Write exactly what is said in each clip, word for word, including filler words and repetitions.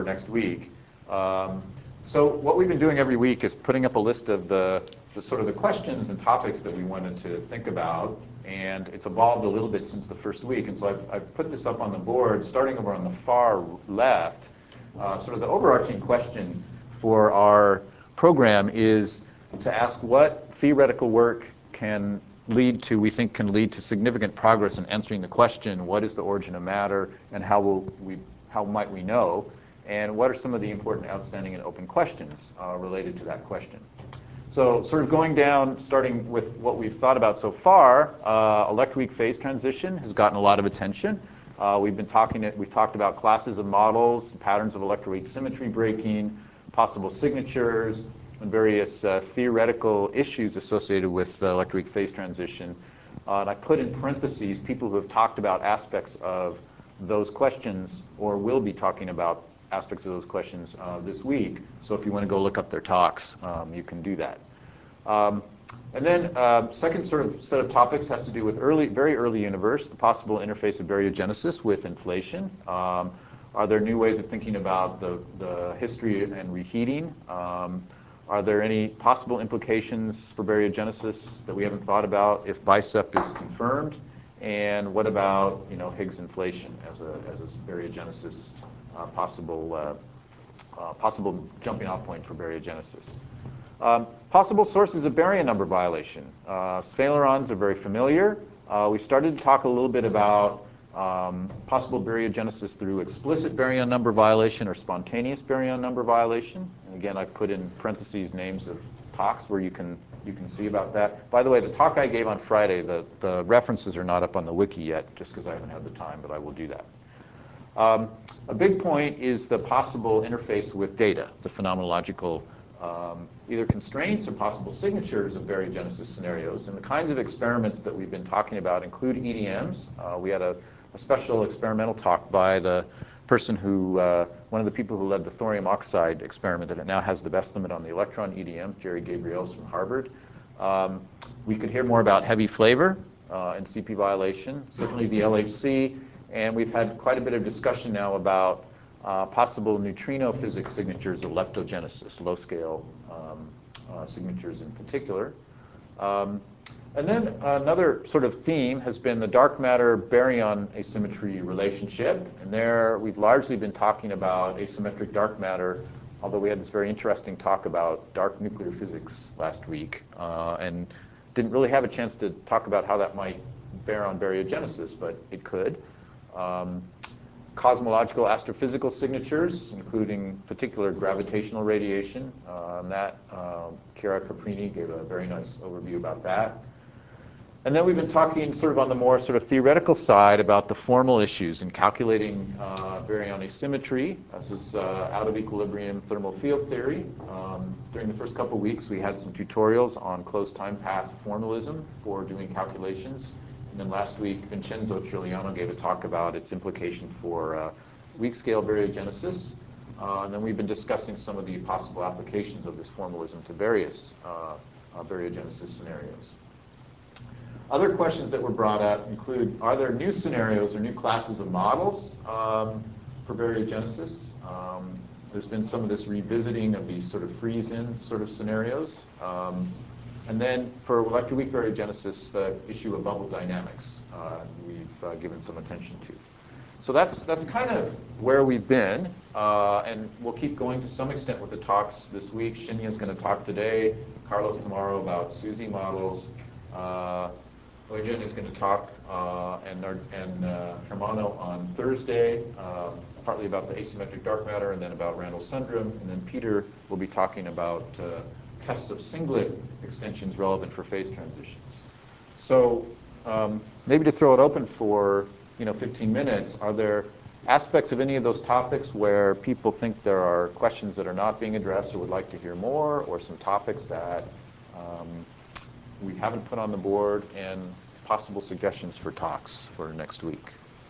next week. Um, so what we've been doing every week is putting up a list of the, the sort of the questions and topics that we wanted to think about, and it's evolved a little bit since the first week. And so I've, I've put this up on the board, starting over on the far left. Uh, sort of the overarching question for our program is to ask what theoretical work can lead to, we think can lead to significant progress in answering the question, what is the origin of matter, and how will we, how might we know, and what are some of the important outstanding and open questions uh, related to that question. So sort of going down, starting with what we've thought about so far, uh, electroweak phase transition has gotten a lot of attention. Uh, we've been talking, we've talked about classes of models, patterns of electroweak symmetry breaking, possible signatures, and various uh, theoretical issues associated with uh, electroweak phase transition. Uh, and I put in parentheses people who have talked about aspects of those questions or will be talking about aspects of those questions uh, this week. So if you want to go look up their talks, um, you can do that. Um, and then uh, second sort of set of topics has to do with early, very early universe, the possible interface of baryogenesis with inflation. Um, are there new ways of thinking about the, the history and reheating? Um, are there any possible implications for baryogenesis that we haven't thought about if BICEP is confirmed? And what about, you know, Higgs inflation as a, as a baryogenesis uh, possible, uh, uh, possible jumping off point for baryogenesis? Um, possible sources of baryon number violation. Uh, sphalerons are very familiar. Uh, we started to talk a little bit about um, possible baryogenesis through explicit baryon number violation or spontaneous baryon number violation. And again, I put in parentheses names of talks where you can you can see about that. By the way, the talk I gave on Friday, the, the references are not up on the wiki yet, just because I haven't had the time, but I will do that. Um, a big point is the possible interface with data, the phenomenological Um, either constraints or possible signatures of baryogenesis scenarios. And the kinds of experiments that we've been talking about include E D Ms. Uh, we had a, a special experimental talk by the person who, uh, one of the people who led the thorium oxide experiment, and it now has the best limit on the electron, E D M, Jerry Gabriels from Harvard. Um, we could hear more about heavy flavor uh, and C P violation, certainly the L H C, and we've had quite a bit of discussion now about Uh, possible neutrino physics signatures of leptogenesis, low-scale um, uh, signatures in particular. Um, and then another sort of theme has been the dark matter-baryon asymmetry relationship. And there we've largely been talking about asymmetric dark matter, although we had this very interesting talk about dark nuclear physics last week, uh, and didn't really have a chance to talk about how that might bear on baryogenesis, but it could. Um, Cosmological astrophysical signatures, including particular gravitational radiation. Uh, and that, uh, Chiara Caprini gave a very nice overview about that. And then we've been talking sort of on the more sort of theoretical side about the formal issues in calculating uh, baryon asymmetry. This is uh, out of equilibrium thermal field theory. Um, during the first couple weeks, we had some tutorials on closed time path formalism for doing calculations. And then last week, Vincenzo Triliano gave a talk about its implication for uh, weak scale baryogenesis. Uh, and then we've been discussing some of the possible applications of this formalism to various uh, uh, baryogenesis scenarios. Other questions that were brought up include, are there new scenarios or new classes of models um, for baryogenesis? Um, there's been some of this revisiting of these sort of freeze-in sort of scenarios. Um, And then for electroweak baryogenesis, the issue of bubble dynamics uh, we've uh, given some attention to. So that's that's kind of where we've been, uh, and we'll keep going to some extent with the talks this week. Shinya is going to talk today, Carlos tomorrow about SUSY models. Uh, Eugen is going to talk, uh, and and uh, Hermano on Thursday, uh, partly about the asymmetric dark matter, and then about Randall syndrome, and then Peter will be talking about uh, tests of singlet extensions relevant for phase transitions. So um, maybe to throw it open for you know fifteen minutes, are there aspects of any of those topics where people think there are questions that are not being addressed or would like to hear more, or some topics that um, we haven't put on the board, and possible suggestions for talks for next week?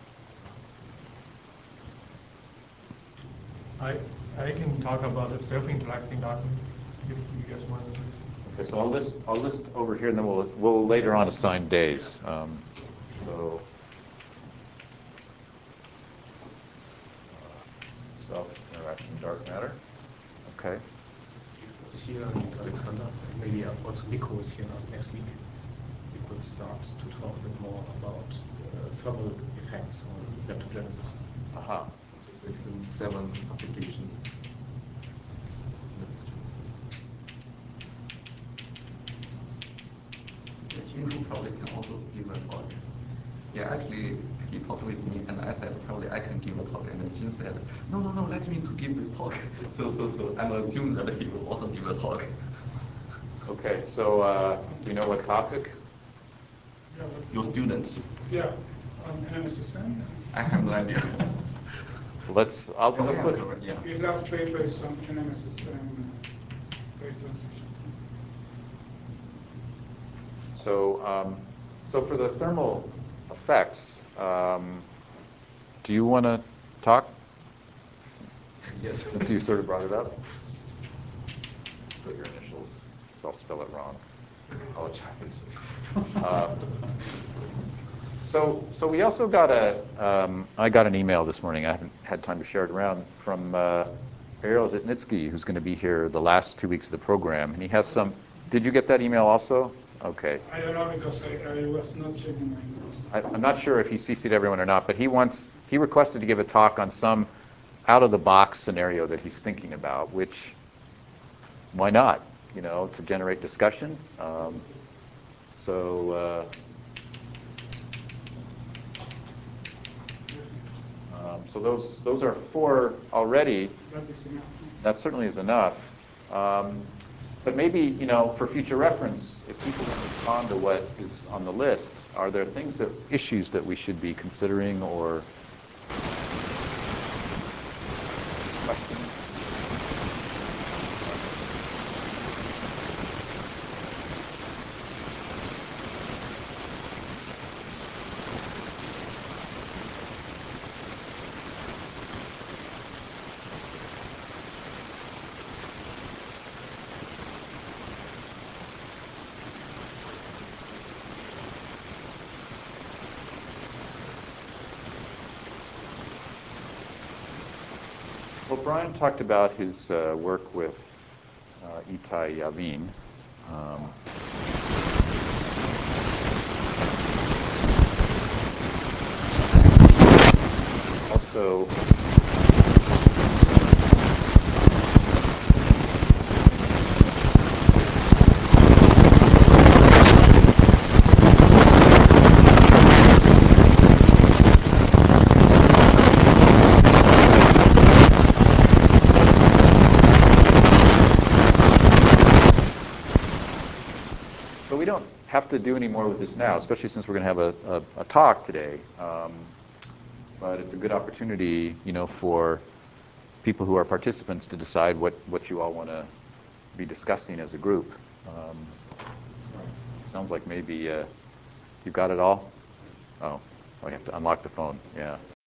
I, I can talk about the self-interacting document if you guys want to. Okay, so I'll list I'll list over here, and then we'll we'll later on assign days. Um, so uh, self-interacting dark matter. Okay. Was here, and Alexander, maybe also Nico is here next week. We could start to talk a bit more about uh, thermal effects on leptogenesis. Aha. Basically, seven applications. Jim probably can also give a talk. Yeah, actually, he talked with me, and I said probably I can give a talk, and then Jim said, no, no, no, let me to give this talk. So, so, so I'm assuming that he will also give a talk. Okay, so uh, do you know what topic? Yeah, but- Your students. Yeah, on N M S S M. I have no idea. Let's, I'll, Oh, I'll yeah, put, yeah. His last paper is on N M S S M phase transition. so, um, so for the thermal effects, um, do you want to talk? Yes. Since you sort of brought it up. Put your initials, because I'll spell it wrong. Apologize. Uh, so, so we also got a, um, I got an email this morning, I haven't had time to share it around, from uh, Ariel Zitnitsky, who's going to be here the last two weeks of the program. And he has some, did you get that email also? Okay. I don't know because I, I was not checking my emails. I, I'm not sure if he C C'd everyone or not, but he wants, he requested to give a talk on some out-of-the-box scenario that he's thinking about, which, why not, you know, to generate discussion. Um, so, uh, um, so those, those are four already. That is enough. That certainly is enough. Um, but maybe, you know, for future reference, if people don't respond to what is on the list, are there things that, issues that we should be considering or questions? Well, Brian talked about his uh, work with uh, Itai Yavin. Um, also, so we don't have to do any more with this now, especially since we're going to have a, a, a talk today. Um, but it's a good opportunity, you know, for people who are participants to decide what, what you all want to be discussing as a group. Um, sounds like maybe uh, you got it all? Oh, I have to unlock the phone, yeah.